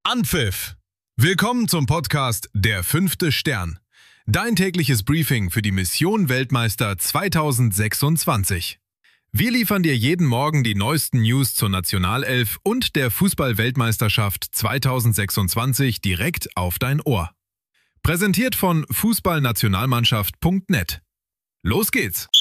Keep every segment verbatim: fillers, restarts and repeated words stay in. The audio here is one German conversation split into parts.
Anpfiff! Willkommen zum Podcast Der fünfte Stern. Dein tägliches Briefing für die Mission Weltmeister zweitausendsechsundzwanzig. Wir liefern dir jeden Morgen die neuesten News zur Nationalelf und der Fußball-Weltmeisterschaft zweitausendsechsundzwanzig direkt auf dein Ohr. Präsentiert von fußballnationalmannschaft punkt net. Los geht's!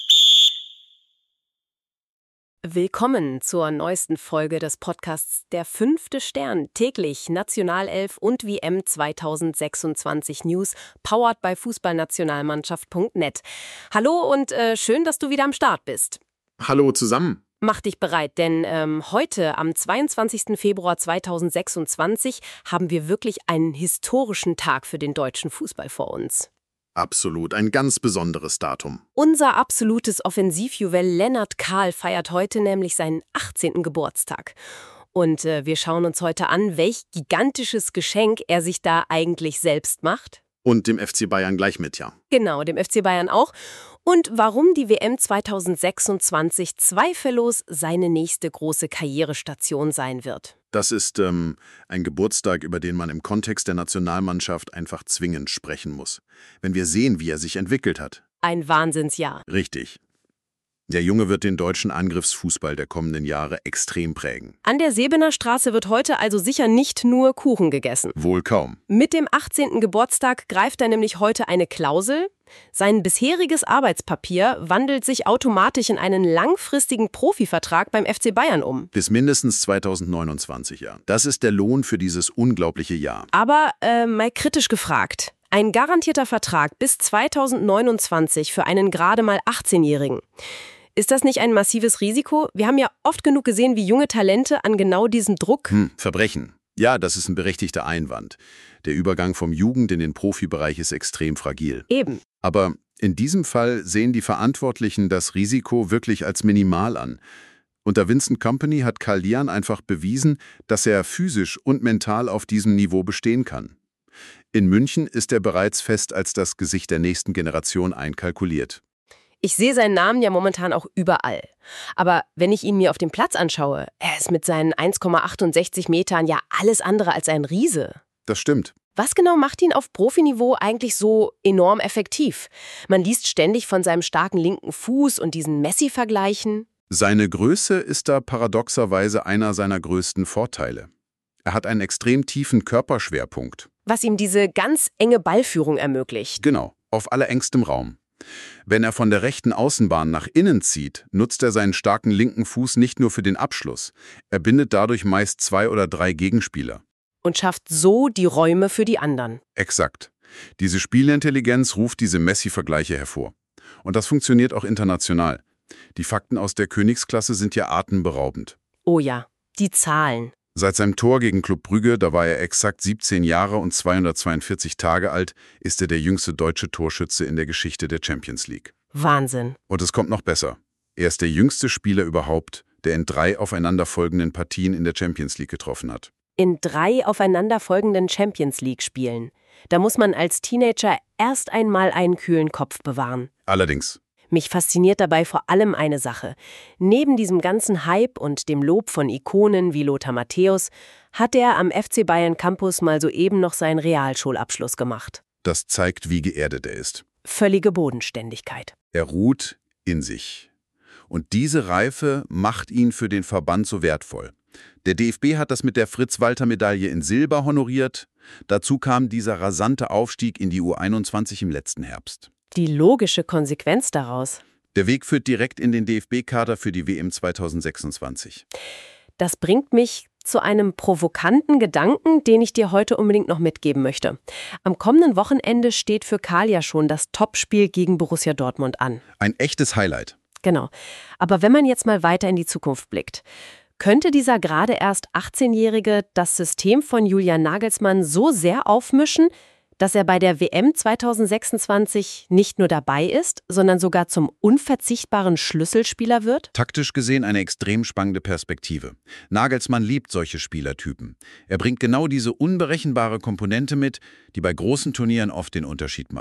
Willkommen zur neuesten Folge des Podcasts Der fünfte Stern, täglich Nationalelf und W M zweitausendsechsundzwanzig News, powered by fußballnationalmannschaft punkt net. Hallo und äh, schön, dass du wieder am Start bist. Hallo zusammen. Mach dich bereit, denn ähm, heute, am zweiundzwanzigsten Februar zweitausendsechsundzwanzig, haben wir wirklich einen historischen Tag für den deutschen Fußball vor uns. Absolut, ein ganz besonderes Datum. Unser absolutes Offensivjuwel Lennart Kahl feiert heute nämlich seinen achtzehnten Geburtstag. Und äh, wir schauen uns heute an, welch gigantisches Geschenk er sich da eigentlich selbst macht. Und dem F C Bayern gleich mit, ja. Genau, dem F C Bayern auch. Und warum die W M zweitausendsechsundzwanzig zweifellos seine nächste große Karrierestation sein wird. Das ist ähm, ein Geburtstag, über den man im Kontext der Nationalmannschaft einfach zwingend sprechen muss. Wenn wir sehen, wie er sich entwickelt hat. Ein Wahnsinnsjahr. Richtig. Der Junge wird den deutschen Angriffsfußball der kommenden Jahre extrem prägen. An der Sebener Straße wird heute also sicher nicht nur Kuchen gegessen. Wohl kaum. Mit dem achtzehnten Geburtstag greift er nämlich heute eine Klausel. Sein bisheriges Arbeitspapier wandelt sich automatisch in einen langfristigen Profivertrag beim F C Bayern um. Bis mindestens zweitausendneunundzwanzig, ja. Das ist der Lohn für dieses unglaubliche Jahr. Aber äh, mal kritisch gefragt. Ein garantierter Vertrag bis zweitausendneunundzwanzig für einen gerade mal achtzehnjährigen. Ist das nicht ein massives Risiko? Wir haben ja oft genug gesehen, wie junge Talente an genau diesem Druck... Hm, Verbrechen. Ja, das ist ein berechtigter Einwand. Der Übergang vom Jugend- in den Profibereich ist extrem fragil. Eben. Aber in diesem Fall sehen die Verantwortlichen das Risiko wirklich als minimal an. Unter Vincent Kompany hat Karl Lian einfach bewiesen, dass er physisch und mental auf diesem Niveau bestehen kann. In München ist er bereits fest als das Gesicht der nächsten Generation einkalkuliert. Ich sehe seinen Namen ja momentan auch überall. Aber wenn ich ihn mir auf dem Platz anschaue, er ist mit seinen eins Komma achtundsechzig Metern ja alles andere als ein Riese. Das stimmt. Was genau macht ihn auf Profiniveau eigentlich so enorm effektiv? Man liest ständig von seinem starken linken Fuß und diesen Messi-Vergleichen. Seine Größe ist da paradoxerweise einer seiner größten Vorteile. Er hat einen extrem tiefen Körperschwerpunkt. Was ihm diese ganz enge Ballführung ermöglicht. Genau, auf allerengstem Raum. Wenn er von der rechten Außenbahn nach innen zieht, nutzt er seinen starken linken Fuß nicht nur für den Abschluss. Er bindet dadurch meist zwei oder drei Gegenspieler. Und schafft so die Räume für die anderen. Exakt. Diese Spielintelligenz ruft diese Messi-Vergleiche hervor. Und das funktioniert auch international. Die Fakten aus der Königsklasse sind ja atemberaubend. Oh ja, die Zahlen. Seit seinem Tor gegen Club Brügge, da war er exakt siebzehn Jahre und zweihundertzweiundvierzig Tage alt, ist er der jüngste deutsche Torschütze in der Geschichte der Champions League. Wahnsinn. Und es kommt noch besser. Er ist der jüngste Spieler überhaupt, der in drei aufeinanderfolgenden Partien in der Champions League getroffen hat. In drei aufeinanderfolgenden Champions League-Spielen. Da muss man als Teenager erst einmal einen kühlen Kopf bewahren. Allerdings. Mich fasziniert dabei vor allem eine Sache. Neben diesem ganzen Hype und dem Lob von Ikonen wie Lothar Matthäus hat er am F C Bayern Campus mal soeben noch seinen Realschulabschluss gemacht. Das zeigt, wie geerdet er ist. Völlige Bodenständigkeit. Er ruht in sich. Und diese Reife macht ihn für den Verband so wertvoll. Der D F B hat das mit der Fritz-Walter-Medaille in Silber honoriert. Dazu kam dieser rasante Aufstieg in die U einundzwanzig im letzten Herbst. Die logische Konsequenz daraus. Der Weg führt direkt in den D F B-Kader für die W M zweitausendsechsundzwanzig. Das bringt mich zu einem provokanten Gedanken, den ich dir heute unbedingt noch mitgeben möchte. Am kommenden Wochenende steht für Karl ja schon das Topspiel gegen Borussia Dortmund an. Ein echtes Highlight. Genau. Aber wenn man jetzt mal weiter in die Zukunft blickt, könnte dieser gerade erst achtzehnjährige das System von Julian Nagelsmann so sehr aufmischen, dass er bei der W M zweitausendsechsundzwanzig nicht nur dabei ist, sondern sogar zum unverzichtbaren Schlüsselspieler wird? Taktisch gesehen eine extrem spannende Perspektive. Nagelsmann liebt solche Spielertypen. Er bringt genau diese unberechenbare Komponente mit, die bei großen Turnieren oft den Unterschied macht.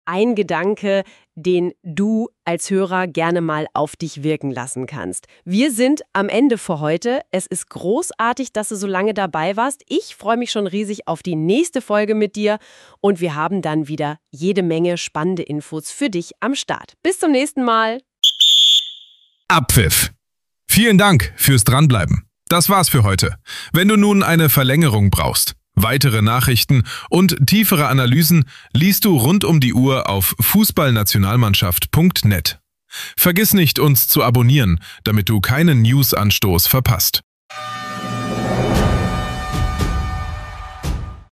ein Gedanke, den du als Hörer gerne mal auf dich wirken lassen kannst. Wir sind am Ende für heute. Es ist großartig, dass du so lange dabei warst. Ich freue mich schon riesig auf die nächste Folge mit dir und wir haben dann wieder jede Menge spannende Infos für dich am Start. Bis zum nächsten Mal. Abpfiff. Vielen Dank fürs Dranbleiben. Das war's für heute. Wenn du nun eine Verlängerung brauchst, weitere Nachrichten und tiefere Analysen liest du rund um die Uhr auf fußballnationalmannschaft punkt net. Vergiss nicht, uns zu abonnieren, damit du keinen News-Anstoß verpasst.